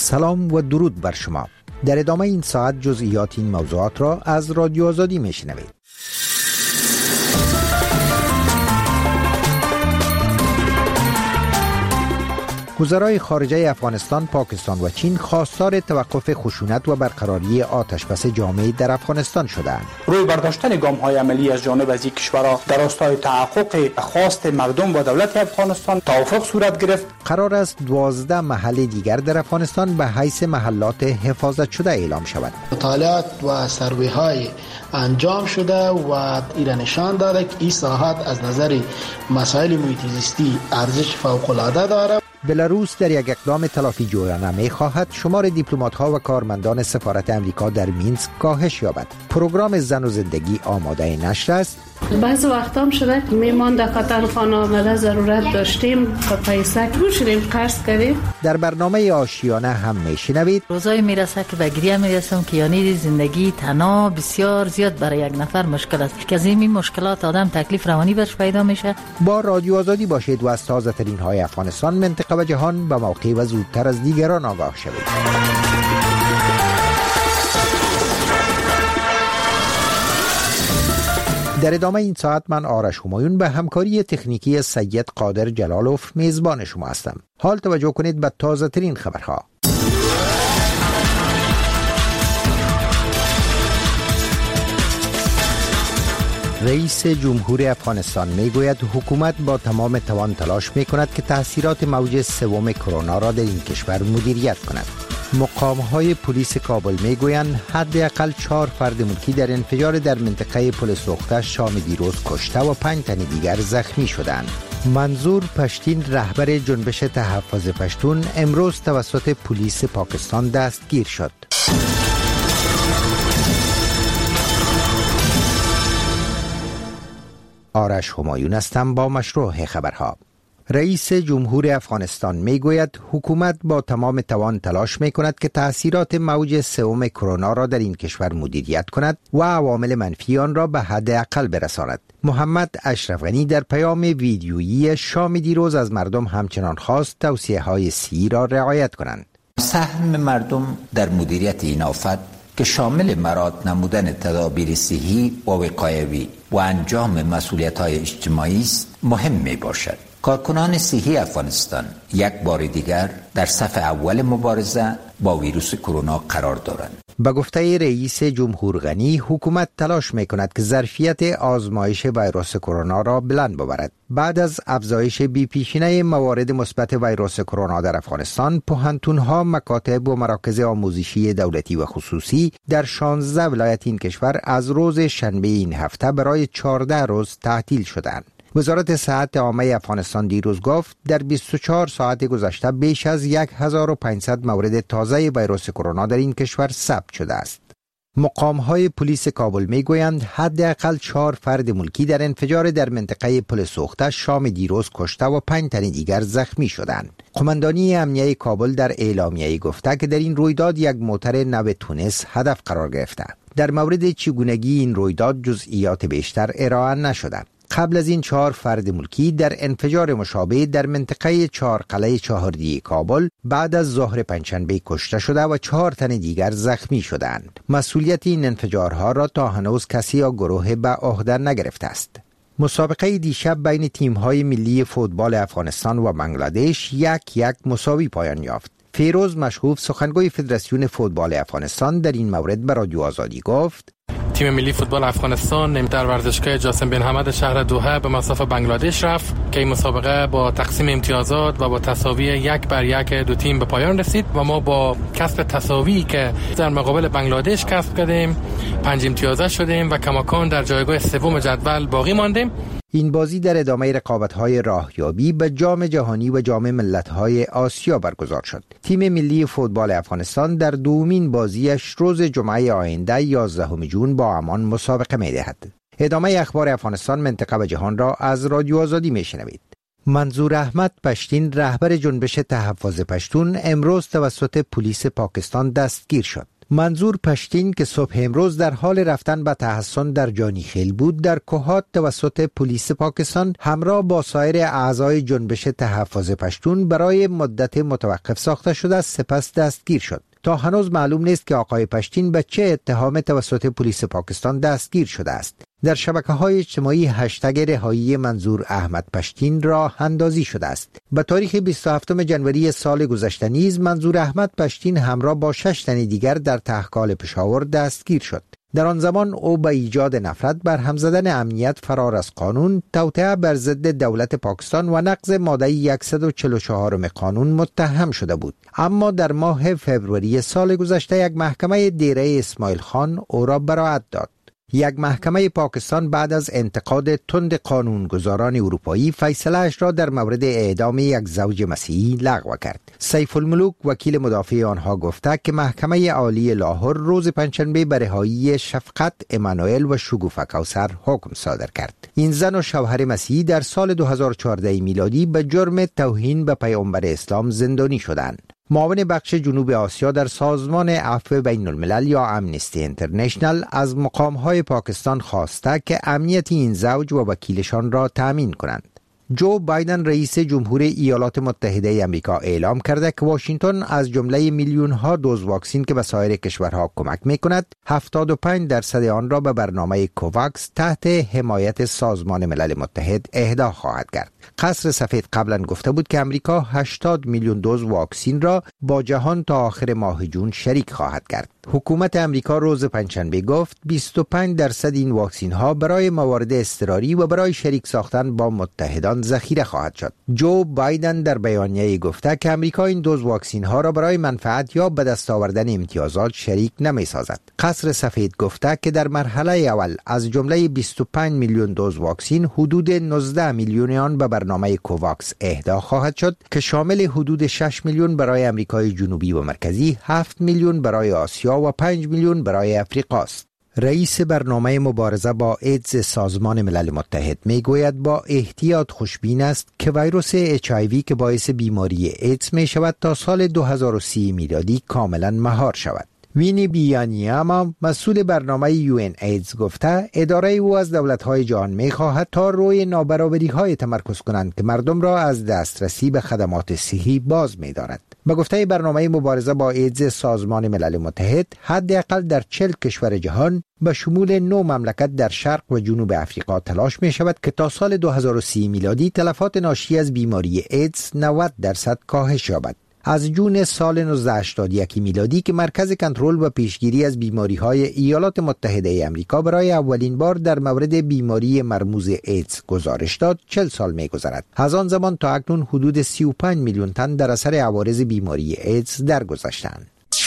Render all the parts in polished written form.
سلام و درود بر شما. در ادامه این ساعت جزئیات این موضوعات را از رادیو آزادی میشنوید. وزرای خارجه افغانستان، پاکستان و چین خواستار توقف خشونت و برقراری آتشبس جامع در افغانستان شدند. روی برداشتن گام‌های عملی از جانب از این کشورها در راستای تحقق خواست مردم و دولت افغانستان توافق صورت گرفت. قرار است 12 محل دیگر در افغانستان به حیث محلات حفاظت شده اعلام شود. مطالعات و سروی‌های انجام شده و این نشان داده که این ساحت از نظر مسائل محیط زیستی ارزش فوق‌العاده دارد. بلاروس در یک اقدام تلافی جویانه می‌خواهد شمار دیپلمات‌ها و کارمندان سفارت امریکا در مینسک کاهش یابد. پروگرام زن و زندگی آماده نشر است. بعض وقتا هم شده که میمان در قطر خانه آمده ضرورت داشتیم و پیسه رو شدیم قرض کردیم. در برنامه آشیانه هم میشنوید روزای میرسه که به گریه میرسم که یعنی زندگی تنها بسیار زیاد برای یک نفر مشکل است که از این مشکلات آدم تکلیف روانی برش پیدا میشه. با رادیو آزادی باشید و از تازه ترین های افغانستان، منطقه و جهان به موقع و زودتر از دیگران آگاه شوید. در ادامه این ساعت من آرش همایون به همکاری تکنیکی سید قادر جلالوف میزبان شما هستم. حال توجه کنید به تازه ترین خبرها. رئیس جمهور افغانستان میگوید حکومت با تمام توان تلاش میکند که تاثیرات موج سوم کرونا را در این کشور مدیریت کند. مقام‌های پلیس کابل میگویند حداقل 4 فرد ملکی در انفجار در منطقه پل سوخته شام دیروز کشته و 5 تن دیگر زخمی شدند. منظور پشتین، رهبر جنبش تحفظ پشتون، امروز توسط پلیس پاکستان دستگیر شد. آرش همایون هستم با مشروع خبرها. رئیس جمهور افغانستان میگوید حکومت با تمام توان تلاش میکند که تأثیرات موج سوم کرونا را در این کشور مدیریت کند و عوامل منفی آن را به حد اقل برساند. محمد اشرف غنی در پیام ویدیویی شام دیروز از مردم همچنان خواست توصیه‌های صحی را رعایت کنند. سهم مردم در مدیریت این آفت که شامل مراعات نمودن تدابیر صحی و وقایوی و انجام مسئولیت‌های اجتماعی است مهم میباشد. کارکنان صحی افغانستان یک بار دیگر در صف اول مبارزه با ویروس کرونا قرار دارند. به گفته رئیس جمهور غنی، حکومت تلاش میکند که ظرفیت آزمایش ویروس کرونا را بلند ببرد. بعد از افزایش بی‌پیشینه موارد مثبت ویروس کرونا در افغانستان، پوهنتون‌ها، مکاتب و مراکز آموزشی دولتی و خصوصی در 16 ولایت این کشور از روز شنبه این هفته برای 14 روز تعطیل شدند. وزارت صحت عامه افغانستان دیروز گفت در 24 ساعت گذشته بیش از 1500 مورد تازه ویروس کرونا در این کشور ثبت شده است. مقام‌های پلیس کابل میگویند حداقل 4 فرد ملکی در انفجار در منطقه پل سوخته شام دیروز کشته و 5 تن دیگر زخمی شدند. قماندانی امنیه کابل در اعلامیه‌ای گفته که در این رویداد یک موتر نو تونس هدف قرار گرفته. در مورد چگونگی این رویداد جزئیات بیشتر ارائه نشده. قبل از این 4 فرد ملکی در انفجار مشابه در منطقه 4 قلعه چهاردی کابل بعد از ظهر پنجشنبه کشته شده و 4 تن دیگر زخمی شدند. مسئولیت این انفجارها را تا هنوز کسی یا گروه به عهده نگرفته است. مسابقه دیشب بین تیم‌های ملی فوتبال افغانستان و بنگلادش 1-1 مساوی پایان یافت. فیروز مشهوف، سخنگوی فدراسیون فوتبال افغانستان، در این مورد به رادیو آزادی گفت: تیم ملی فوتبال افغانستان در ورزشگاه جاسم بن حمد شهر دوحه به مصاف بنگلادش رفت که این مسابقه با تقسیم امتیازات و با تساوی 1-1 دو تیم به پایان رسید و ما با کسب تساوی که در مقابل بنگلادش کسب کردیم 5 امتیازه شدیم و کماکان در جایگاه سوم جدول باقی ماندیم. این بازی در ادامه رقابت‌های راهیابی به جام جهانی و جام ملت‌های آسیا برگزار شد. تیم ملی فوتبال افغانستان در دومین بازیش روز جمعه آینده 11 جون با عمان مسابقه می‌دهد. ادامه اخبار افغانستان، منطقه و جهان را از رادیو آزادی می‌شنوید. منظور احمد پشتین، رهبر جنبش تحفظ پشتون، امروز توسط پلیس پاکستان دستگیر شد. منظور پشتین که صبح امروز در حال رفتن به تحصن در جانیخیل بود، در کوهات توسط پلیس پاکستان همراه با سایر اعضای جنبش تحفظ پشتون برای مدت متوقف ساخته شده، سپس دستگیر شد. تا هنوز معلوم نیست که آقای پشتین به چه اتهام توسط پلیس پاکستان دستگیر شده است. در شبکه‌های اجتماعی هشتگ رهایی منظور احمد پشتین راه اندازی شده است. به تاریخ 27 جنوری سال گذشته نیز منظور احمد پشتین همراه با 6 تن دیگر در تحقال پشاور دستگیر شد. در آن زمان او به ایجاد نفرت، برهم زدن امنیت، فرار از قانون، توطئه بر ضد دولت پاکستان و نقض ماده 144 قانون متهم شده بود. اما در ماه فوریه سال گذشته یک محکمه دیره اسماعیل خان او را براءت داد. یک محکمه پاکستان بعد از انتقاد تند قانونگذاران اروپایی فیصله‌اش را در مورد اعدام یک زوج مسیحی لغو کرد. سیف الملوک وکیل مدافع آنها گفته که محکمه عالی لاهور روز پنجشنبه به رهایی شفقت امانوئل و شگوفه کوثر حکم صادر کرد. این زن و شوهر مسیحی در سال 2014 میلادی به جرم توهین به پیامبر اسلام زندانی شدند. معاون بخش جنوب آسیا در سازمان عفو بین الملل یا امنستی انترنشنل از مقام‌های پاکستان خواسته که امنیت این زوج و وکیلشان را تأمین کنند. جو بایدن رئیس جمهور ایالات متحده آمریکا اعلام کرده که واشنگتن از جمله میلیون‌ها دوز واکسن که به سایر کشورها کمک می‌کند، 75% آن را به برنامه کوواکس تحت حمایت سازمان ملل متحد اهدا خواهد کرد. قصر سفید قبلا گفته بود که آمریکا 80 میلیون دوز واکسن را با جهان تا آخر ماه جون شریک خواهد کرد. حکومت آمریکا روز پنجشنبه گفت 25% این واکسن ها برای موارد اضطراری و برای شریک ساختن با متحدان ذخیره خواهد شد. جو بایدن در بیانیه گفته که آمریکا این دوز واکسن ها را برای منفعت یا به دست آوردن امتیازات شریک نمی سازد. قصر سفید گفته که در مرحله اول از جمله 25 میلیون دوز واکسن حدود 19 میلیون آن به برنامه کوواکس اهدا خواهد شد که شامل حدود 6 میلیون برای آمریکای جنوبی و مرکزی، 7 میلیون برای آسیا و 5 میلیون برای افریقا است. رئیس برنامه مبارزه با ایدز سازمان ملل متحد میگوید با احتیاط خوشبین است که ویروس HIV که باعث بیماری ایدز می شود تا سال 2030 میلادی کاملا مهار شود. وینی بیانیاما مسئول برنامه UN ایدز گفته اداره او از دولت‌های جهان می‌خواهد تا روی نابرابری‌های تمرکز کنند که مردم را از دسترسی به خدمات صحی باز می‌دارد. به گفته برنامه مبارزه با ایدز سازمان ملل متحد، حداقل در 40 کشور جهان به شمول 9 مملکت در شرق و جنوب افریقا تلاش می شود که تا سال 2030 میلادی تلفات ناشی از بیماری ایدز 90% کاهش یابد. از جون سال 1981 میلادی که مرکز کنترل و پیشگیری از بیماری‌های ایالات متحده آمریکا برای اولین بار در مورد بیماری مرموز ایدز گزارش داد، 40 سال می‌گذرد. از آن زمان تا اکنون حدود 35 میلیون تن در اثر عوارض بیماری ایدز درگذشتند.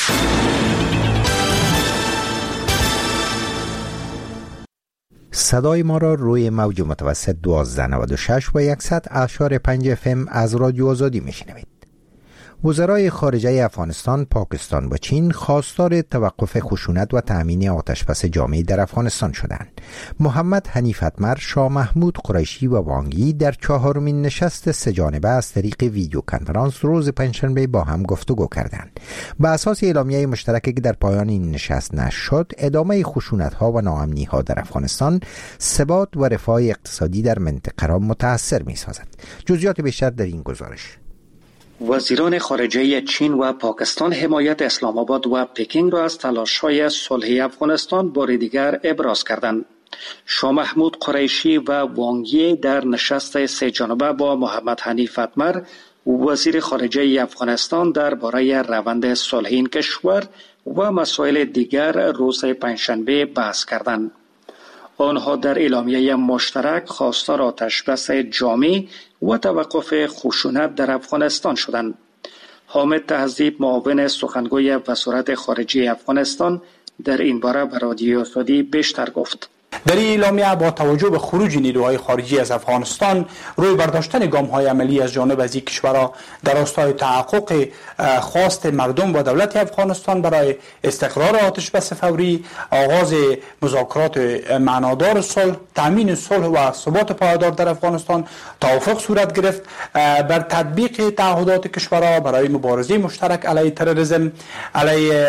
صدای ما را روی موج متوسط 1296 و 100.5 FM از رادیو آزادی میشنوید. وزرای خارجه افغانستان، پاکستان و چین خواستار توقف خشونت و تأمین آتشبس جامع در افغانستان شدند. محمد حنیف اتمر، شاه محمود قریشی و وانگی در 4مین نشست سه‌جانبه از طریق ویدیو کنفرانس روز پنجشنبه با هم گفتگو کردند. بر اساس اعلامیه مشترکی که در پایان این نشست نشر شد، ادامه خشونت‌ها و ناامنی‌ها در افغانستان ثبات و رفاه اقتصادی در منطقه را متأثر می‌سازد. جزئیات بیشتر در این گزارش. وزیران خارجه چین و پاکستان حمایت اسلام آباد و پکینگ را از تلاش‌های صلح افغانستان بار دیگر ابراز کردند. شاه محمود قریشی و وانگی در نشست سه‌جانبه با محمد حنیف اتمر، وزیر خارجه افغانستان، درباره روند صلح این کشور و مسائل دیگر روز پنجشنبه بحث کردند. آنها در اعلامیه مشترک خواستار آتشبس جامع و توقف خشونت در افغانستان شدند. حامد تهذیب، معاون سخنگوی وزارت خارجه افغانستان، در این باره به رادیو آزادی بیشتر گفت. در این اعلامیه با توجه به خروج نیروهای خارجی از افغانستان، روی برداشتن گام‌های عملی از جانب از این کشورها در راستای تحقق خواست مردم و دولت افغانستان برای استقرار آتشبس فوری، آغاز مذاکرات معنادار صلح، تامین صلح و ثبات پایدار در افغانستان توافق صورت گرفت بر تطبیق تعهدات کشورها برای مبارزه مشترک علیه تروریسم، علیه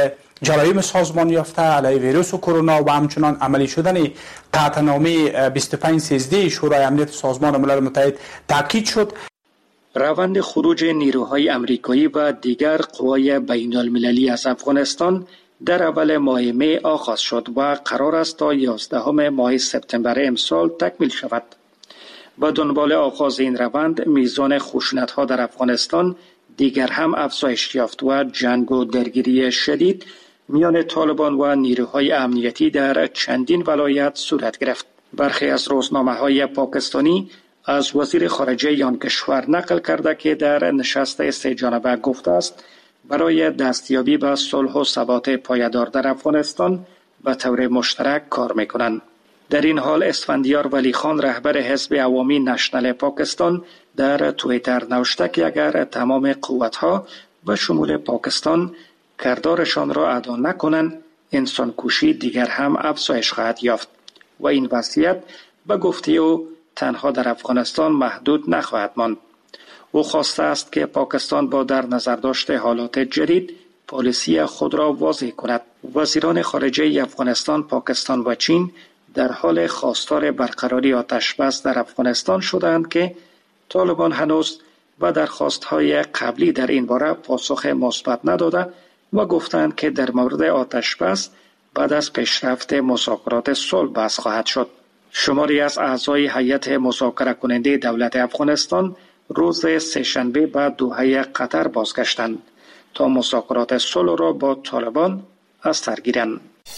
جرایم سازمان یافته علیه ویروس کرونا و همچنان عملی شدن قطعنامه 2513 شورای امنیت سازمان ملل متحد تاکید شد. روند خروج نیروهای امریکایی و دیگر قوای بین المللی از افغانستان در اول ماه می آغاز شد و قرار است تا 11 ماه سپتامبر امسال تکمیل شود. با دنبال آغاز این روند میزان خشونت‌ها در افغانستان دیگر هم افزایش یافت و جنگ و درگیری شدید میان طالبان و نیروهای امنیتی در چندین ولایت صورت گرفت. برخی از روزنامه‌های پاکستانی از وزیر خارجه آن کشور نقل کرده که در نشست سه جانبه گفته است برای دستیابی به صلح و ثبات پایدار در افغانستان به طور مشترک کار میکنند. در این حال اسفندیار ولی خان رهبر حزب عوامی نشنل پاکستان در توییتر نوشته که اگر تمام قوت‌ها و شمول پاکستان کردارشان را ادا نکنند انسان کشی دیگر هم افزایش خواهد یافت و این وضعیت به گفته او تنها در افغانستان محدود نخواهد ماند. او خواسته است که پاکستان با در نظر داشت حالات جدید پالیسی خود را واضح کند. وزیران خارجه افغانستان، پاکستان و چین در حال خواستار برقراری آتشبس در افغانستان شدند که طالبان هنوز و درخواست‌های قبلی در این باره پاسخ مثبت نداده و گفتند که در مورد آتشبس بعد از پیشرفت مذاکرات صلح بحث خواهد شد. شماری از اعضای هیئت مذاکره کننده دولت افغانستان روز سه‌شنبه به دوحه قطر بازگشتند تا مذاکرات صلح را با طالبان از سر گیرند.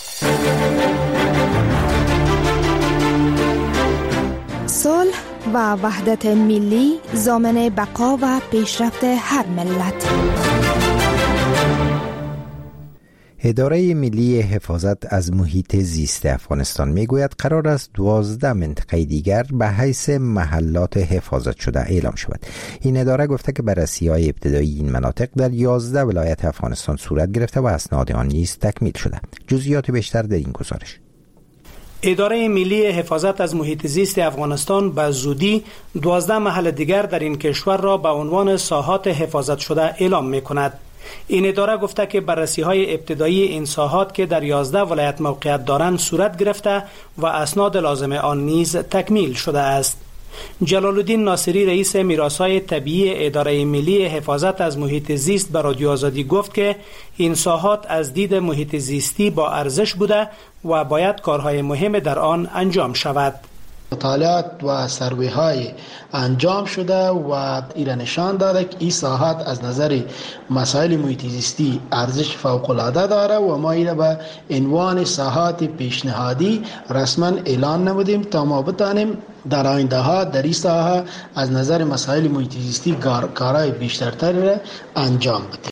صلح و وحدت ملی ضامن بقا و پیشرفت هر ملت. اداره ملی حفاظت از محیط زیست افغانستان میگوید قرار است 12 منطقه دیگر به حیث محلات حفاظت شده اعلام شود. این اداره گفته که بررسی‌های ابتدایی این مناطق در 11 ولایت افغانستان صورت گرفته و اسناد آن نیز تکمیل شده. جزئیات بیشتر در این گزارش. اداره ملی حفاظت از محیط زیست افغانستان به زودی 12 محل دیگر در این کشور را به عنوان ساحات حفاظت شده اعلام می‌کند. این اداره گفته که بررسی‌های ابتدایی این ساحات که در 11 ولایت موقعیت دارند صورت گرفته و اسناد لازم آن نیز تکمیل شده است. جلال الدین ناصری رئیس میراث‌های طبیعی اداره ملی حفاظت از محیط زیست به رادیو آزادی گفت که این ساحات از دید محیط زیستی با ارزش بوده و باید کارهای مهم در آن انجام شود. مطالعات و سروی های انجام شده و ایران نشان داده که این ساحات از نظر مسائل محیط زیستی ارزش فوق العاده داره و ما این به عنوان ساحات پیشنهادی رسما اعلان نمودیم تا ما بتانیم در آینده ها در این ساحه از نظر مسائل محیط زیستی کارهای بیشترتری را انجام بدیم.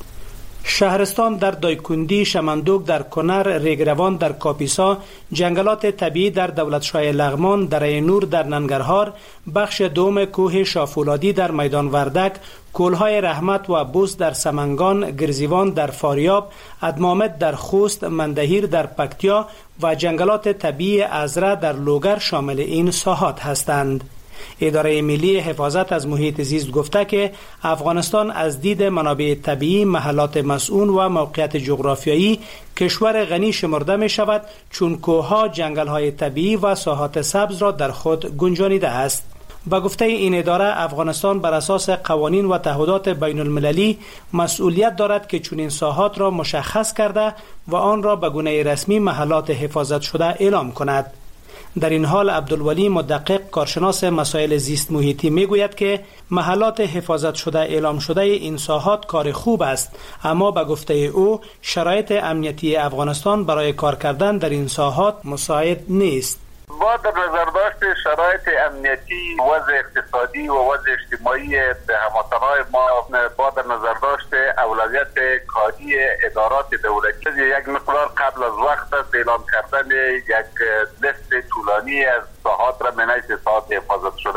شهرستان در دایکندی، شمندوک در کنر، ریگروان در کاپیسا، جنگلات طبیعی در دولتشاه لغمان، دره نور در ننگرهار، بخش دوم کوه شافولادی در میدان وردک، کولهای رحمت و بوس در سمنگان، گرزیوان در فاریاب، ادمامد در خوست، مندهیر در پکتیا و جنگلات طبیعی ازره در لوگر شامل این ساحات هستند. اداره ملی حفاظت از محیط زیست گفته که افغانستان از دید منابع طبیعی، محلات مسئول و موقعیت جغرافیایی کشور غنی شمرده می شود چون کوهها، جنگل‌های طبیعی و ساحات سبز را در خود گنجانیده است. با گفته این اداره افغانستان بر اساس قوانین و تعهدات بین المللی مسئولیت دارد که چنین ساحات را مشخص کرده و آن را به گونه رسمی محلات حفاظت شده اعلام کند. در این حال عبدالولی مدقق کارشناس مسائل زیست محیطی میگوید که محلات حفاظت شده اعلام شده این ساحات کار خوب است، اما به گفته او شرایط امنیتی افغانستان برای کار کردن در این ساحات مساعد نیست. با در نظر داشت شرایط امنیتی، وضع اقتصادی و وضع اجتماعی هموطنان ما با در نظر داشت اولویت کاری ادارات دولتی یک مقدار قبل از وقت اعلام کردن یک لیست طولانی از ساحات را من حیث ساحات حفاظت شده،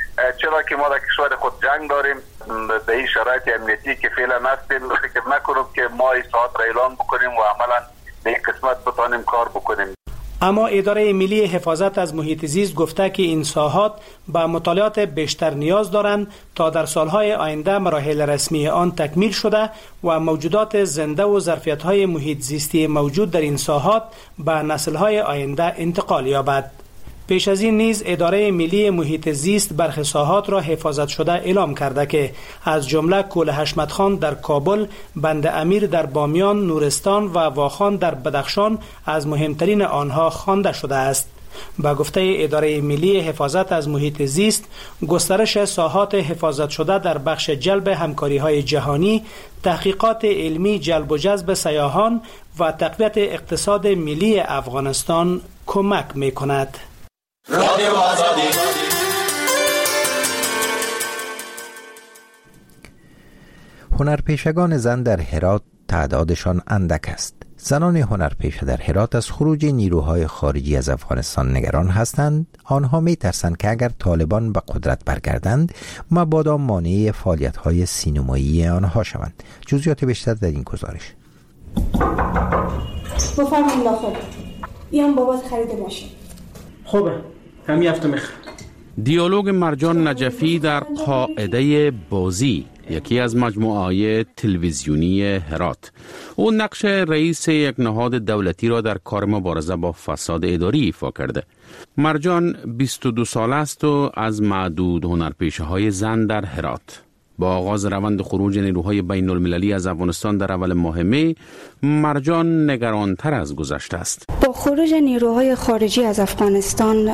چرا که ما در کشور خود جنگ داریم. به این شرایط امنیتی که فعلا هستیم فکر نکنم که ما این ساحات را اعلام بکنیم و عملا به این قسمت بتانیم کار بکنیم. اما اداره ملی حفاظت از محیط زیست گفته که این ساحات به مطالعات بیشتر نیاز دارند تا در سالهای آینده مراحل رسمی آن تکمیل شده و موجودات زنده و ظرفیت‌های محیط زیستی موجود در این ساحات به نسل‌های آینده انتقال یابد. پیش از این نیز اداره ملی محیط زیست برخی ساحات را حفاظت شده اعلام کرده که از جمله کوه حشمت خان در کابل، بند امیر در بامیان، نورستان و واخان در بدخشان از مهمترین آنها خوانده شده است. با گفته اداره ملی حفاظت از محیط زیست، گسترش ساحات حفاظت شده در بخش جلب همکاری‌های جهانی، تحقیقات علمی، جلب و جذب سیاحان و تقویت اقتصاد ملی افغانستان کمک می‌کند. هنرپیشگان زن در هرات تعدادشان اندک است. زنان هنرپیشه در هرات از خروج نیروهای خارجی از افغانستان نگران هستند. آنها می ترسند که اگر طالبان به قدرت برگردند مبادا مانع فعالیت‌های سینمایی آنها شوند. جزئیات بیشتر در این گزارش. بفرمایید داخل. بیام بابات خرید ماشین. خوبه. همین هفته میخوام. دیالوگ مرجان نجفی در قاعده بازی، یکی از مجموعه‌های تلویزیونی هرات. او نقش رئیس یک نهاد دولتی را در کار مبارزه با فساد اداری ایفا کرده. مرجان 22 ساله است و از معدود هنرپیشه‌های زن در هرات. با آغاز روند خروج نیروهای بین المللی از افغانستان در اول ماه می، مرجان نگرانتر از گذشته است. با خروج نیروهای خارجی از افغانستان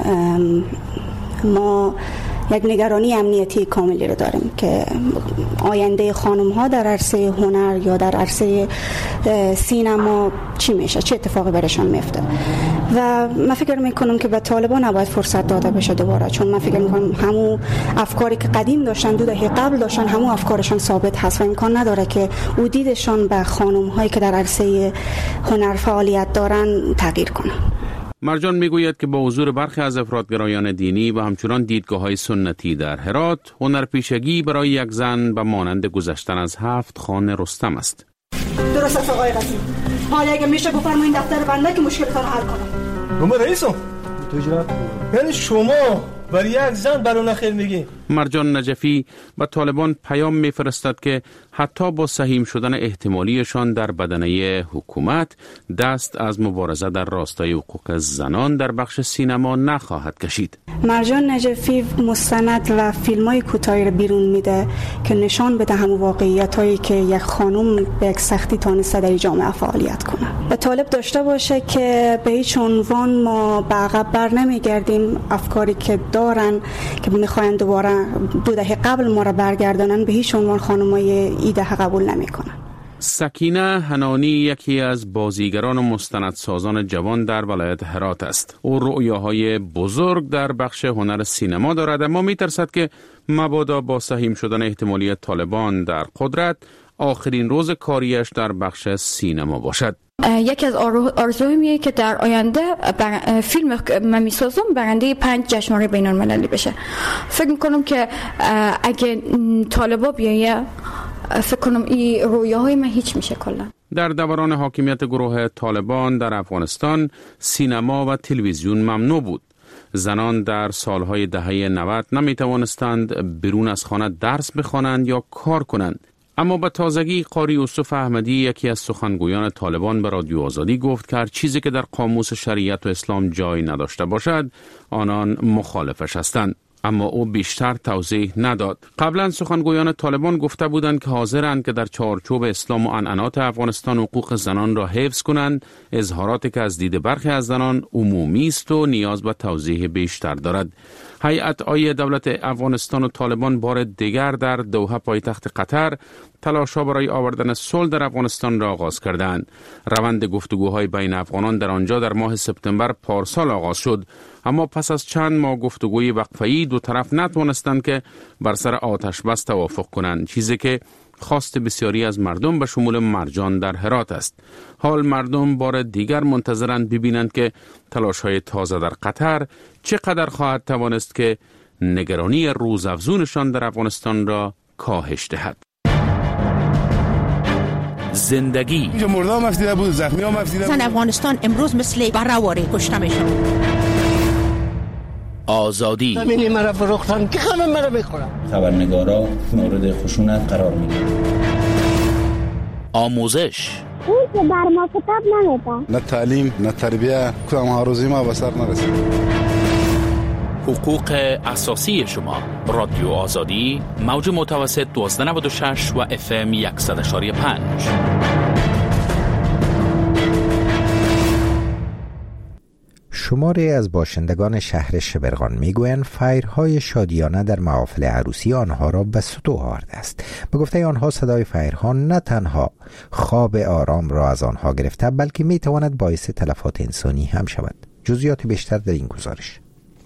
ما یک نگرانی امنیتی کاملی رو داریم که آینده خانم ها در عرصه هنر یا در عرصه سینما چی میشه، چه اتفاقی برشان میفته. و من فکر میکنم که به طالبان نباید فرصت داده بشه دوباره، چون من فکر میکنم همون افکاری که قدیم داشتن 2 دهه قبل داشتن همون افکارشان ثابت هست و امکان نداره که او دیدشان به خانم هایی که در عرصه هنر فعالیت دارن تغییر کنه. مرجان میگوید که با حضور برخی از افراطگرایان دینی و همچنان دیدگاه‌های سنتی در هرات، هنرپیشگی برای یک زن به مانند گذشتن از 7 خان رستم است. درست است آقای قاسم. حالا اگه میشه بفرمایید دفتر بنده که مشکلتون حل کنم. من رئیسم. تو اجرا. یعنی شما برای یک زن برای خیر میگی؟ مرجان نجفی به طالبان پیام میفرستد که حتی با سهیم شدن احتمالیشان در بدنه حکومت دست از مبارزه در راستای حقوق زنان در بخش سینما نخواهد کشید. مرجان نجفی مستند و فیلم‌های کوتاهی را بیرون میده که نشان بده همون واقعیتایی که یک خانم به یک سختی تانسته در جامعه فعالیت کنه. و طالب داشته باشه که به هیچ عنوان ما به عقب بر نمیگردیم. افکاری که دارن که میخواین دوباره 2 دهه قبل ما را برگردانن، به هیچ عنوان خانمای ایده قبول نمیکنن. سکینه حنانی یکی از بازیگران و مستندسازان جوان در ولایت هرات است. او رؤیاهای بزرگ در بخش هنر سینما دارد، اما میترسد که مبادا با سهیم شدن احتمالی طالبان در قدرت آخرین روز کاریش در بخش سینما باشد. یکی از آرزوییه که در آینده فیلم من میسازم برنده 5 جشنواره بین المللی بشه. فکر میکنم که اگه طالبا بیایه فکر کنم این رویاهای من هیچ میشه کلا. در دوران حاکمیت گروه طالبان در افغانستان سینما و تلویزیون ممنوع بود. زنان در سالهای دهه 90 نمیتوانستند بیرون از خانه درس بخوانند یا کار کنند. اما به تازگی قاری یوسف احمدی، یکی از سخنگویان طالبان، به رادیو آزادی گفت که هر چیزی که در قاموس شریعت و اسلام جای نداشته باشد آنان مخالفش هستند. اما او بیشتر توضیح نداد. قبلا سخنگویان طالبان گفته بودند که حاضرند که در چارچوب اسلام و عنعنات افغانستان حقوق زنان را حفظ کنند، اظهاراتی که از دید برخی از زنان عمومی است و نیاز به توضیح بیشتر دارد. هیئت عالی دولت افغانستان و طالبان بار دیگر در دوحه پایتخت قطر تلاش‌ها برای آوردن صلح در افغانستان را آغاز کردند. روند گفتگوهای بین افغانان در آنجا در ماه سپتامبر پارسال آغاز شد، اما پس از چند ماه گفتگوی وقفه‌ای دو طرف نتوانستند که بر سر آتش بس توافق کنند، چیزی که خواست بسیاری از مردم به شمول مرجان در هرات است. حال مردم بار دیگر منتظرند ببینند که تلاش‌های تازه در قطر چقدر خواهد توانست که نگرانی روزافزونشان در افغانستان را کاهش دهد. زندگی. اینجا مردا هم افسیده بود، زخمی هم افسیده بود. زن افغانستان امروز مثل بره‌واره کشته میشه. آزادی. زمینی مرا فروختن که همه مرا میخورن. خبرنگارا مورد خشونت قرار میگیرن. آموزش. اون که بر ما کتاب نمیده. نه تعلیم، نه تربیه، کدام هروزی ما به سر نرسید. حقوق اساسی شما. رادیو آزادی، موج متوسط 1296 و FM 100.5. شماری از باشندگان شهر شبرغان میگویند فیرهای شادیانه در محافل عروسی آنها را به سطوح آورده است. به گفته آنها صدای فیرها نه تنها خواب آرام را از آنها گرفته بلکه میتواند باعث تلفات انسانی هم شود. جزئیات بیشتر در این گزارش.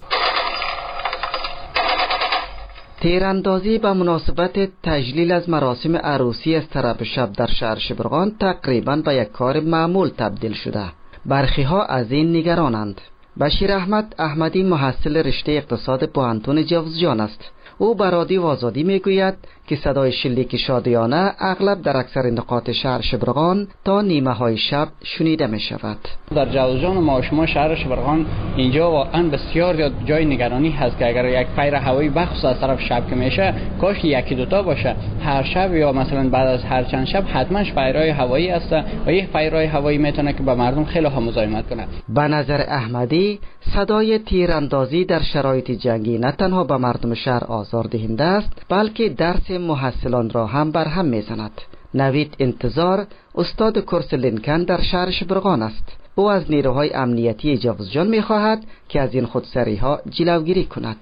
تیراندازی به مناسبت تجلیل از مراسم عروسی از طرف شب در شهر شبرغان تقریباً به یک کار معمول تبدیل شده. برخی ها از این نگرانند. بشیر احمد احمدی محصل رشته اقتصاد پوهنتون جوزجان است. او به رادیو آزادی میگوید که صدای شلیک شادیانه اغلب در اکثر نقاط شهر شبرغان تا نیمه های شب شنیده می شود. در جوزجان ما شما شهر شبرغان اینجا واقعا بسیار جای نگرانی هست که اگر یک فیر هوایی بخصوص از طرف شب که میشه کاش یکی دوتا باشه. هر شب یا مثلا بعد از هر چند شب حتما فیرهای هوایی است و یک فیرهای هوایی میتونه که به مردم خیلی مزاحمت کنه. به نظر احمدی صدای تیراندازی در شرایط جنگی نه تنها به مردم شهر آزاردهنده است بلکه درس محصلان را هم برهم میزند. نوید انتظار استاد کورس لینکن در شهر شبرغان است. او از نیروهای امنیتی جوزجان میخواهد که از این خودسری ها جلوگیری کند.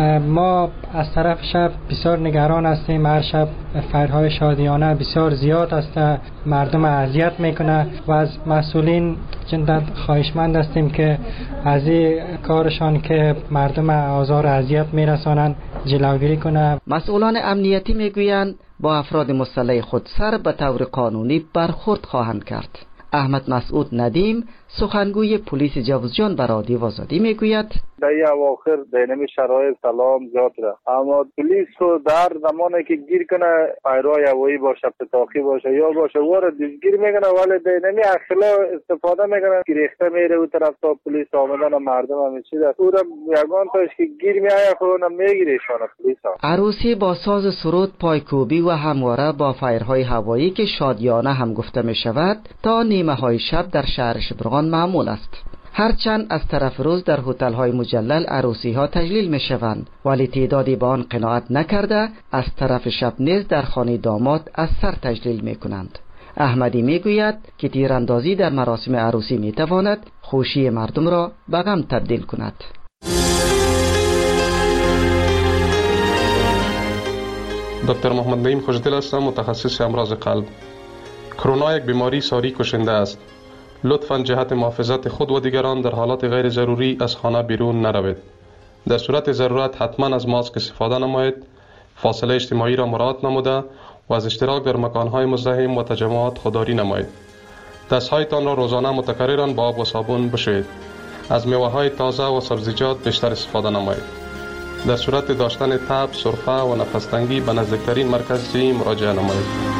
ما از طرف شب بسیار نگران هستیم. هر شب فیرهای شادیانه بسیار زیاد است، مردم اذیت میکنه و از مسئولین جدا خواهشمند هستیم که از این کارشان که مردم آزار اذیت میرسانند جلوگیری کنه. مسئولان امنیتی میگویند با افراد مسلح خودسر به طور قانونی برخورد خواهند کرد. احمد مسعود ندیم سخنگوی پلیس جوزجان به رادیو آزادی میگوید در این اواخر در شرایط سلام زیاد را اما پلیس رو در زمانی که گیر کنه فیرهای هوایی باشه پتاخی باشه یا باشه وارد گیر میکنه ولی در نمی اخلا استفاده میکنه گریخته میره او طرف تا پلیس آمدن و مردم همه چیز است. او را یگان تاش که گیر میآید خودم میگیره شانه پلیس ها. عروسی با ساز سرود پایکوبی و همواره با فیرهای هوایی که شادیانه هم گفته می شود تا نیمه های شب در شهر شبرغان معمول است. هرچند از طرف روز در هتل های مجلل عروسی ها تجلیل می شوند ولی تعدادی با آن قناعت نکرده از طرف شب نیز در خانه داماد از سر تجلیل می کنند. احمدی می گوید که تیراندازی در مراسم عروسی می تواند خوشی مردم را به غم تبدیل کند. دکتر محمد نعیم خوشدل هستم، متخصص امراض قلب. کرونا یک بیماری ساری کشنده است. لطفاً جهت محافظت خود و دیگران در حالات غیر ضروری از خانه بیرون نروید. در صورت ضرورت حتما از ماسک استفاده نمایید، فاصله اجتماعی را مراعات نموده و از اشتراک در مکانهای مزدحم و تجمعات خودداری نمایید. دستهایتان را روزانه متکرراً با آب و صابون بشویید. از میوه‌های تازه و سبزیجات بیشتر استفاده نمایید. در صورت داشتن تب، سرفه و نفس‌تنگی به نزدیکترین مرکز صحی مراجعه نمایید.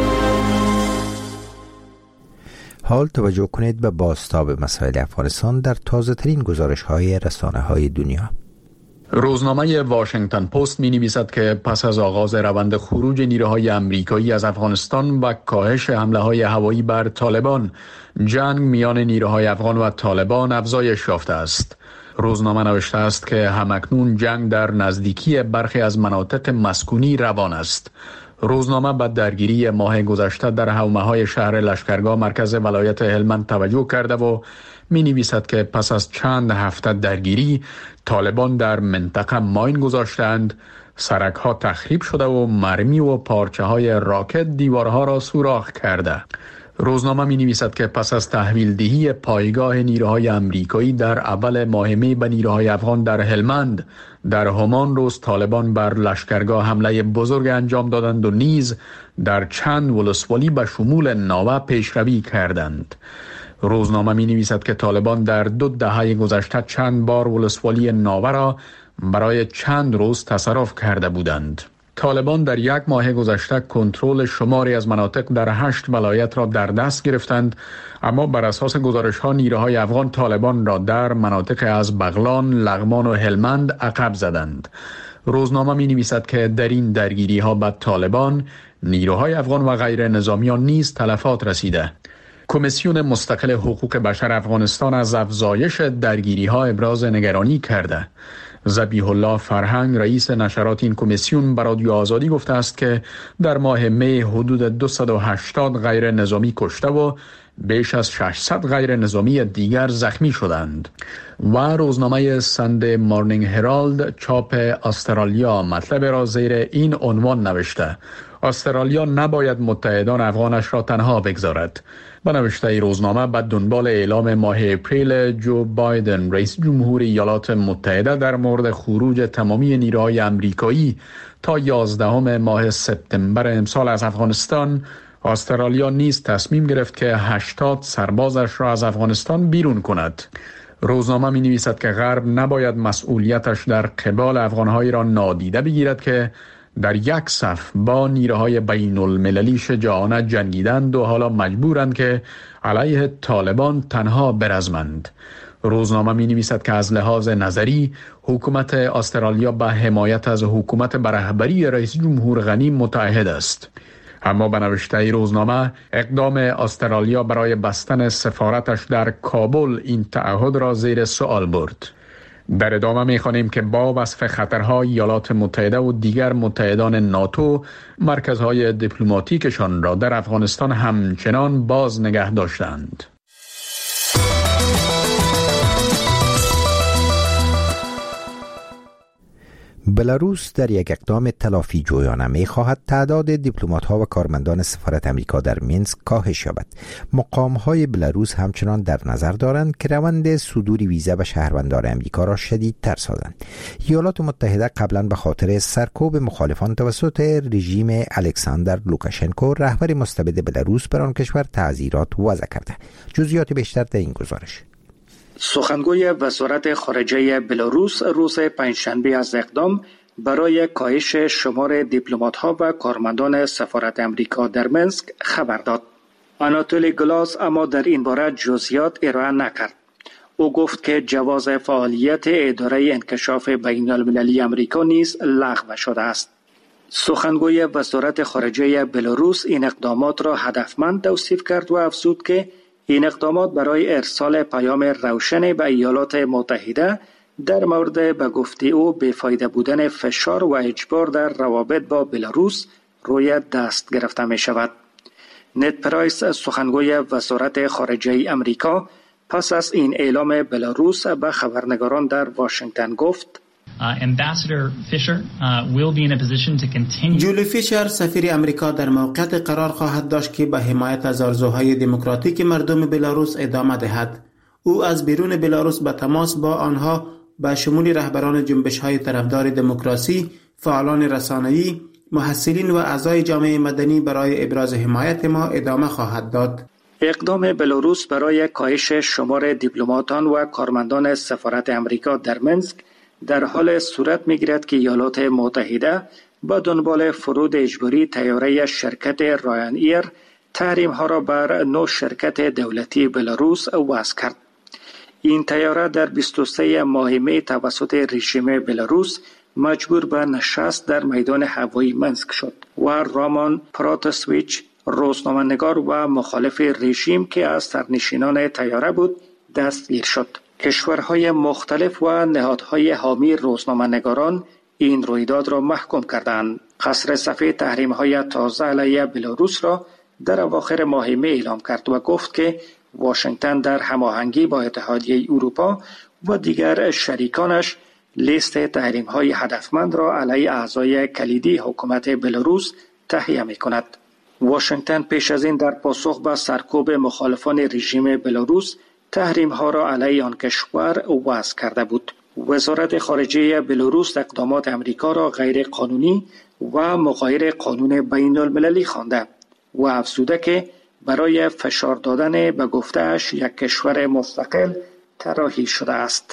حال توجه کنید به بازتاب مسائل افغانستان در تازه ترین گزارش های رسانه های دنیا. روزنامه واشنگتن پست می نویسد که پس از آغاز روند خروج نیروهای امریکایی از افغانستان و کاهش حمله های هوایی بر طالبان، جنگ میان نیروهای افغان و طالبان افزایش یافته است. روزنامه نوشته است که همکنون جنگ در نزدیکی برخی از مناطق مسکونی روان است. روزنامه به درگیری ماه گذشته در حومه‌های شهر لشکرگاه مرکز ولایت هلمند توجه کرده و می نویسد که پس از چند هفته درگیری طالبان در منطقه ماین گذاشتند، سرک‌ها تخریب شده و مرمی و پارچه‌های راکت دیوارها را سوراخ کرده. روزنامه می نویسد که پس از تحویل دهی پایگاه نیروهای امریکایی در اول ماه می به نیروهای افغان در هلمند، در همان روز طالبان بر لشکرگاه حمله بزرگ انجام دادند و نیز در چند ولسوالی به شمول ناوه پیشروی کردند. روزنامه می نویسد که طالبان در 2 دهه گذشته چند بار ولسوالی ناوه را برای چند روز تصرف کرده بودند. طالبان در 1 ماه گذشته کنترل شماری از مناطق در 8 ولایت را در دست گرفتند، اما بر اساس گزارش‌ها نیروهای افغان طالبان را در مناطق از بغلان، لغمان و هلمند عقب زدند. روزنامه می‌نویسد که در این درگیری‌ها به طالبان، نیروهای افغان و غیر نظامیان نیز تلفات رسیده. کمیسیون مستقل حقوق بشر افغانستان از افزایش درگیری‌ها ابراز نگرانی کرده. ذبیح الله فرهنگ رئیس نشرات این کمیسیون به رادیو آزادی گفته است که در ماه می حدود 280 غیر نظامی کشته و بیش از 600 غیر نظامی دیگر زخمی شدند. و روزنامه ساندی مورنینگ هرالد چاپ استرالیا مطلب را زیر این عنوان نوشته: استرالیا نباید متحدان افغانش را تنها بگذارد. به نوشته روزنامه بعد دنبال اعلام ماه اپریل جو بایدن رئیس جمهور ایالات متحده در مورد خروج تمامی نیروهای امریکایی تا 11 ماه سپتامبر امسال از افغانستان، استرالیا نیز تصمیم گرفت که 80 سربازش را از افغانستان بیرون کند. روزنامه می نویسد که غرب نباید مسئولیتش در قبال افغانهایی را نادیده بگیرد که در یک صف با نیروهای بین المللی شجاعانه جنگیدند و حالا مجبورند که علیه طالبان تنها برزمند. روزنامه می نویسد که از لحاظ نظری حکومت استرالیا به حمایت از حکومت به رهبری رئیس جمهور غنی متعهد است. اما به نوشته روزنامه اقدام استرالیا برای بستن سفارتش در کابل این تعهد را زیر سوال برد. در ادامه می‌خوانیم که با وصف خطرها ایالات متحده و دیگر متحدان ناتو مرکزهای دیپلماتیکشان را در افغانستان همچنان باز نگه داشتند. بلاروس در یک اقدام تلافی جویانه می خواهد تعداد دیپلمات‌ها و کارمندان سفارت امریکا در مینسک کاهش یابد. مقام‌های بلاروس همچنان در نظر دارند که روند صدور ویزا به شهروندان امریکا را شدیدتر سازند. ایالات متحده قبلا به خاطر سرکوب مخالفان توسط رژیم الکساندر لوکاشنکو رهبر مستبد بلاروس بر آن کشور تعزیرات وضع کرده. جزئیات بیشتر در این گزارش. سخنگوی وزارت خارجه بلاروس روز پنجشنبه از اقدام برای کاهش شمار دیپلمات‌ها و کارمندان سفارت امریکا در منسک خبر داد. آناتولی گلاس اما در این باره جزئیات ارائه نکرد. او گفت که جواز فعالیت اداره انکشاف بین المللی امریکا نیز لغو شده است. سخنگوی وزارت خارجه بلاروس این اقدامات را هدفمند توصیف کرد و افزود که این اقدامات برای ارسال پیام روشن به ایالات متحده در مورد به گفته او بی‌فایده بودن فشار و اجبار در روابط با بلاروس روی دست گرفته می شود. نت پرایس سخنگوی وزارت خارجه امریکا پس از این اعلام بلاروس به خبرنگاران در واشنگتن گفت: جولی فیشر سفیر امریکا در موقعیت قرار خواهد داشت که به حمایت از آرزوهای دموکراتیک مردم بلاروس ادامه دهد. او از بیرون بلاروس به تماس با آنها به شمول رهبران جنبش‌های طرفدار دموکراسی، فعالان رسانه‌ای، محصلین و اعضای جامعه مدنی برای ابراز حمایت ما ادامه خواهد داد. اقدام بلاروس برای کاهش شمار دیپلماتان و کارمندان سفارت امریکا در منسک در حال صورت می‌گیرد که ایالات متحده با دنبال فرود اجباری طیاره شرکت رایان ایر تحریم‌ها را بر 9 شرکت دولتی بلاروس وضع کرد. این طیاره در 23 ماه می توسط رژیم بلاروس مجبور به نشست در میدان هوایی منسک شد و رامان پراتسویچ روزنامه‌نگار و مخالف رژیم که از سرنشینان طیاره بود دستگیر شد. کشورهای مختلف و نهادهای حامی روزنامه‌نگاران این رویداد را محکوم کردند. قصر سفید تحریم‌های تازه علیه بلاروس را در اواخر ماه می اعلام کرد و گفت که واشنگتن در هماهنگی با اتحادیه اروپا و دیگر شریکانش لیست تحریم‌های هدفمند را علیه اعضای کلیدی حکومت بلاروس تهیه می‌کند. واشنگتن پیش از این در پاسخ به سرکوب مخالفان رژیم بلاروس تحریم‌ها را علیه آن کشور وضع کرده بود. وزارت خارجه بلاروس اقدامات امریکا را غیر قانونی و مغایر قانون بین المللی خوانده و افزوده که برای فشار دادن به گفته‌اش یک کشور مستقل طراحی شده است.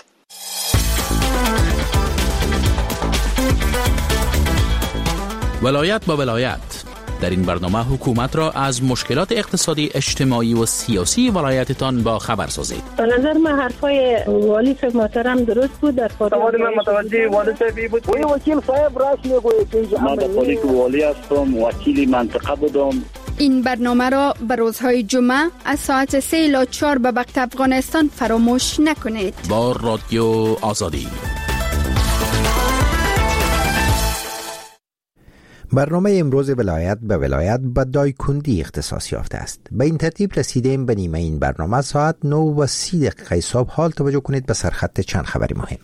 ولایت با ولایت. در این برنامه حکومت را از مشکلات اقتصادی، اجتماعی و سیاسی ولایتتان با خبر سازید. به نظر من حرفای والی صاحب محترم درست بود. در من متوجه والی صاحب بود. وکیل صاحب راست میگوید که من در پالیک والی هستم، وکیل منطقه بودم. این برنامه را به روزهای جمعه از ساعت 3 الی 4 به وقت افغانستان فراموش نکنید. با رادیو آزادی. برنامه امروز ولایت به ولایت به دایکندی اختصاص یافته است. به این ترتیب رسیدیم به نیمه این برنامه. ساعت 9:30 صبح. حال توجه کنید به سرخط چند خبری مهم.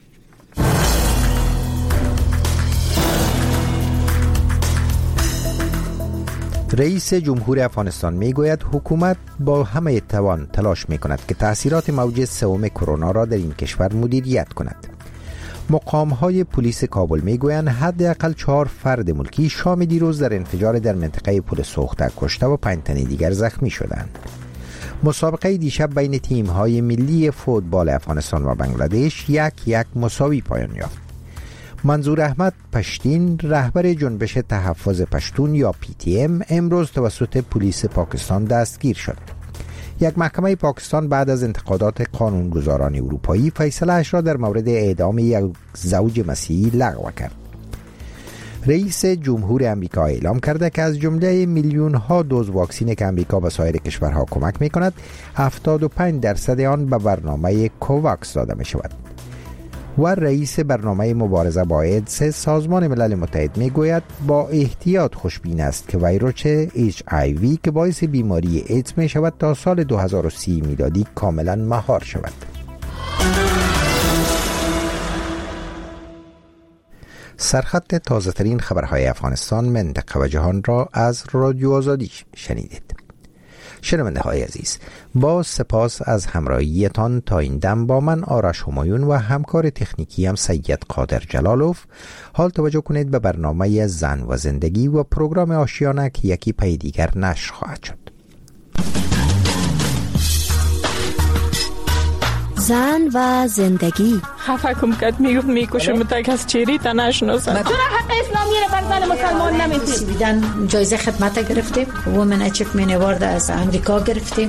رئیس جمهور افغانستان میگوید حکومت با همه توان تلاش میکند که تأثیرات موج سوم کرونا را در این کشور مدیریت کند. مقام‌های پلیس کابل میگویند حداقل 4 فرد ملکی شام دیروز در انفجار در منطقه پل سوخته کشته و 5 تن دیگر زخمی شدند. مسابقه دیشب بین تیم‌های ملی فوتبال افغانستان و بنگلادش 1-1 مساوی پایان یافت. منظور احمد پشتین، رهبر جنبش تحفظ پشتون یا PTM، امروز توسط پلیس پاکستان دستگیر شد. یک محکمه پاکستان بعد از انتقادات قانونگذاران اروپایی فیصله‌اش را در مورد اعدام یک زوج مسیحی لغو کرد. رئیس جمهور امریکا اعلام کرده که از جمله میلیون‌ها دوز واکسینی که امریکا به سایر کشورها کمک می‌کند، 75% آن به برنامه کوواکس داده می‌شود. و رئیس برنامه مبارزه با ایدز سازمان ملل متحد میگوید با احتیاط خوشبین است که ویروس HIV که باعث بیماری ایدز می شود تا سال 2030 میلادی کاملا مهار شود. سرخط تازه ترین خبرهای افغانستان، منطقه و جهان را از رادیو آزادی شنیدید. شنونده های عزیز، با سپاس از همراهیتان تا این دم با من آرش همایون و همکار تکنیکی هم سید قادر جلالوف. حال توجه کنید به برنامه زن و زندگی و پروگرام آشیانه که یکی پی دیگر نشر خواهد شد. زن و زندگی. خفه کم کد میکشم تا کس چیری تا نشناسم. چرا حق اسلامی را بر زن مسلمان نمیدید؟ بیدن جایزه خدمت گرفتیم، وومن اچیومنت اوارد از امریکا گرفتیم.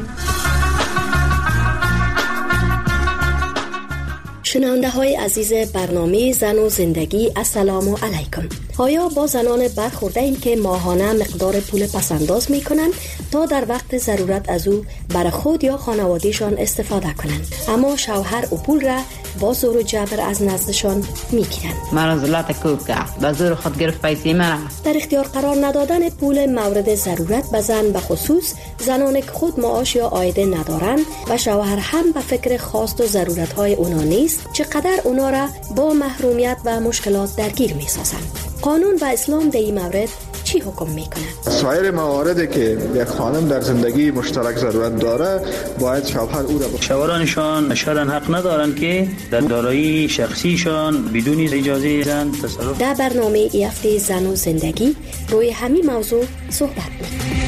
شنونده های عزیز برنامه زن و زندگی، السلام علیکم. آیا با زنان برخورده ایم که ماهانه مقدار پول پسنداز می کنند تا در وقت ضرورت از او برای خود یا خانوادهشان استفاده کنند، اما شوهر او پول را با زور و جبر از نزدشان می گیرند؟ مرا زلات کوب کرد، با زور خود گرفت پیسه مرا. در اختیار قرار ندادن پول مورد ضرورت به زن، به خصوص زنانی که خود معاش یا عایده ندارند و شوهر هم به فکر خواست و ضرورت های اونا نیست، چقدر اونا را با محرومیت و مشکلات درگیر می سازند. قانون و اسلام در این مورد چی حکم میکنه؟ سایر مواردی که یک خانم در زندگی مشترک ضرورت داره باید شوهر او را شوهرانشان شاید حق ندارن که در دارایی شخصیشان بدون اجازه زن تصرف. در برنامه ای هفته زن و زندگی روی همین موضوع صحبت میکنیم.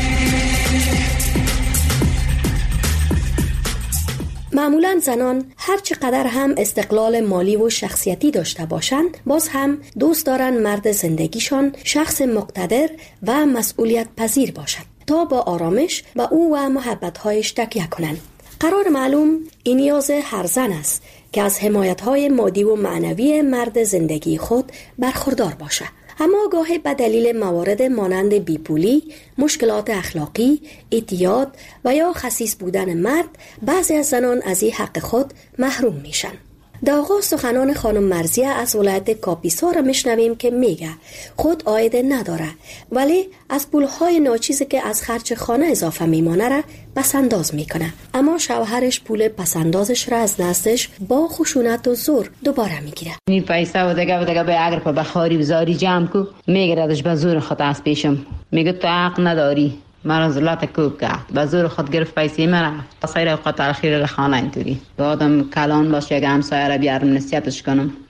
معمولاً زنان هر چقدر هم استقلال مالی و شخصیتی داشته باشند، باز هم دوست دارن مرد زندگیشان شخص مقتدر و مسئولیت پذیر باشد تا با آرامش و او و محبت‌هایش تکیه کنند. قرار معلوم این نیاز هر زن است که از حمایت‌های مادی و معنوی مرد زندگی خود برخوردار باشد. اما گاهی به دلیل موارد مانند بیپولی، مشکلات اخلاقی، اعتیاد و یا خسیس بودن مرد، بعضی از زنان از این حق خود محروم میشن. در آغاز سخنان خانم مرزیه از ولایت کاپیسا را میشنویم که میگه خود عایده نداره ولی از پولهای ناچیزی که از خرج خانه اضافه میمانه را پسنداز میکنه، اما شوهرش پول پسندازش را از نزدش با خشونت و زور دوباره میگیره. این پیسه و دیگه به اگر په بخاری بزاری جمع کو میگردش به زور خود از پیشم، میگه تو حق نداری، مرا زلات کوب کرد، به زور خود گرفت پیسه مرا. سایر اوقات اخیر خانه اینطوری با آدم کلان باشه که همسایه را بیارم نصیحتش کنم،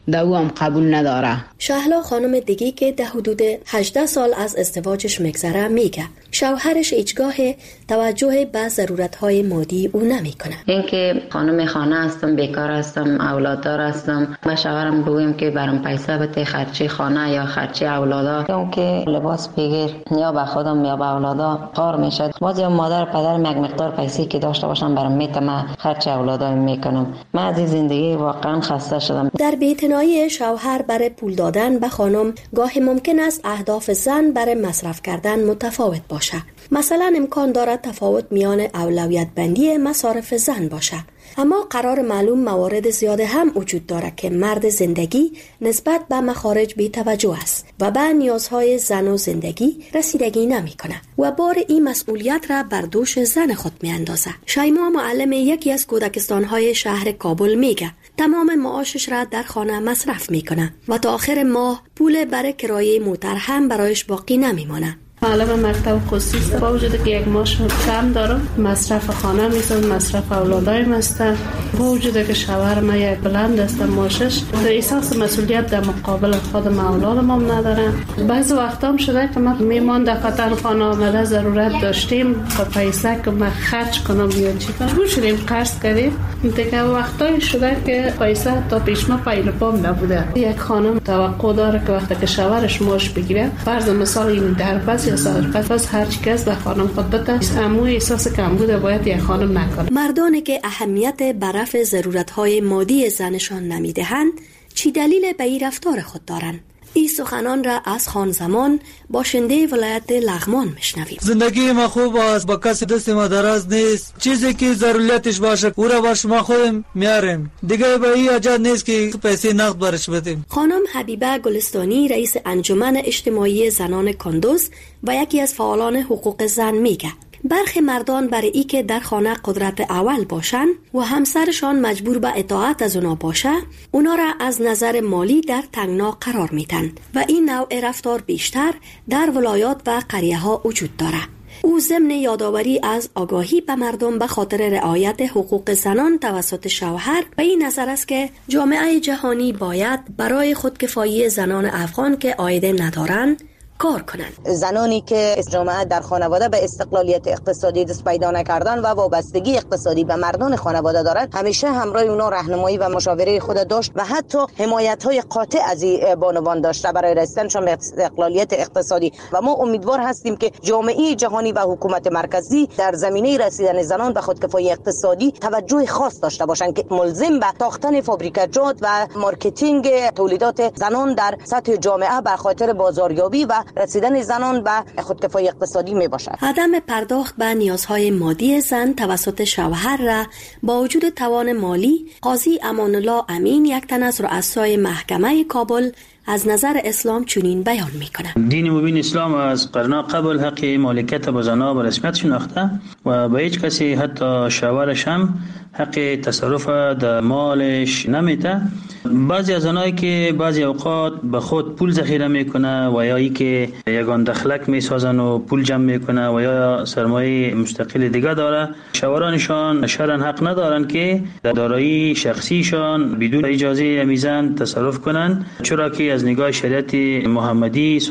در او هم قبول نداره. شهلا خانم دیگی که در حدود 18 سال از ازدواجش میگذره میگه شوهرش هیچگاه توجه به ضرورت‌های مادی او نمیکنه. اینکه خانم خانه هستم، بیکار هستم، اولاددار هستم، با شوهرم بگویم که برام پیسه بده خرچی خانه یا خرچی اولادا، اون که لباس بگیر یا به خودم یا به اولادا کار میشه. باز یا مادر پدر یک مقدار پیسه که داشته باشم برام میتونم خرچ اولادا میکنم. من از این زندگی واقعا خسته شدم. در بی‌اعتنایی شوهر برای پول دادن به خانم گاهی ممکن است اهداف زن برای مصرف کردن متفاوت باشه. مثلا امکان دارد تفاوت میان اولویت بندی مصارف زن باشه، اما قرار معلوم موارد زیاده هم وجود دارد که مرد زندگی نسبت به مخارج بی توجه است و به نیازهای زن و زندگی رسیدگی نمی کنه و بار این مسئولیت را بر دوش زن خود می اندازه. شیما معلم یکی از کودکستانهای شهر کابل میگه تمام معاشش را در خانه مصرف میکنه و تا آخر ماه پول برای کرایه موتر هم برایش باقی نمیمانه. معلم مکتب خصوصی است. با وجود که یک معاش کم دارم، مصرف خانه میسازم، مصرف اولادایم هستم، با وجود که شوهر ما یک بلند است معاشش، احساس مسئولیت در مقابل خودم اولادم هم ندارم. بعضی وقتا هم شده که من میمان در خاطر خانه آمده ضرورت داشتیم با پیسه که من خرج کنم یا چی کنم مجبور شدیم قرض کردیم. دیگه وقتایی شده که پیسه تا پیش ما پایل پام نبوده. یک خانم توقع داره که وقتی که شوهرش معاش بگیره، فرض مثال این در بعضی پس هر کس به خانم خود بده، امو احساس کمبود باید یک خانم نکنه. مردانی که اهمیت به رفع ضرورت‌های مادی زنشان نمیدهند چی دلیل به این رفتار خود دارند؟ این سخنان را از خان زمان باشنده ولایت لغمان میشنویم. زندگی ما خوب است، با کسی دست ما دراز نیست، چیزی که ضرورتش باشه او را با شما خودم میاریم، دیگه به این حاجت نیست که پیسه نقد برش بدیم. خانم حبیبه گلستانی رئیس انجمن اجتماعی زنان کندوز و یکی از فعالان حقوق زن میگه برخی مردان برای ای که در خانه قدرت اول باشن و همسرشان مجبور به اطاعت از اونا باشه، اونا را از نظر مالی در تنگنا قرار میتن و این نوع رفتار بیشتر در ولایات و قریه ها وجود داره. او ضمن یادآوری از آگاهی به مردم به خاطر رعایت حقوق زنان توسط شوهر و این نظر است که جامعه جهانی باید برای خودکفایی زنان افغان که عایده ندارند کار کنند. زنانی که جامعه در خانواده به استقلالیت اقتصادی دست پیدا نکردن و وابستگی اقتصادی به مردان خانواده دارند، همیشه همراه اونا راهنمایی و مشاوره خود داشت و حتی حمایت‌های قاطع از بانوان داشته برای رسیدنشان به استقلالیت اقتصادی و ما امیدوار هستیم که جامعه جهانی و حکومت مرکزی در زمینه رسیدن زنان به خودکفایی اقتصادی توجه خاص داشته باشند که ملزم به ساختن فابریکاجات و مارکتینگ تولیدات زنان در سطح جامعه به خاطر بازاریابی و رسیدن زنان به خودکفایی اقتصادی می باشد. عدم پرداخت به نیازهای مادی زن توسط شوهر را با وجود توان مالی، قاضی امان الله امین یک تن از رؤسای محکمه کابل از نظر اسلام چنین بیان میکنه. دین مبین اسلام از قرن قبل حق مالکیت به زنها به رسمیت شناخته و به هیچ کسی حتی شوهرش هم حق تصرف در مالش نمیده. بعضی از زنایی که بعضی اوقات به خود پول ذخیره میکنه و یا ای که یگان دخلک میسازن و پول جمع میکنه و یا سرمایه مستقل دیگه داره، شوهرانشان شرعاً حق ندارن که در دارایی شخصیشان بدون اجازه میزن تصرف کنن، چرا که از نگاه شریعت محمدی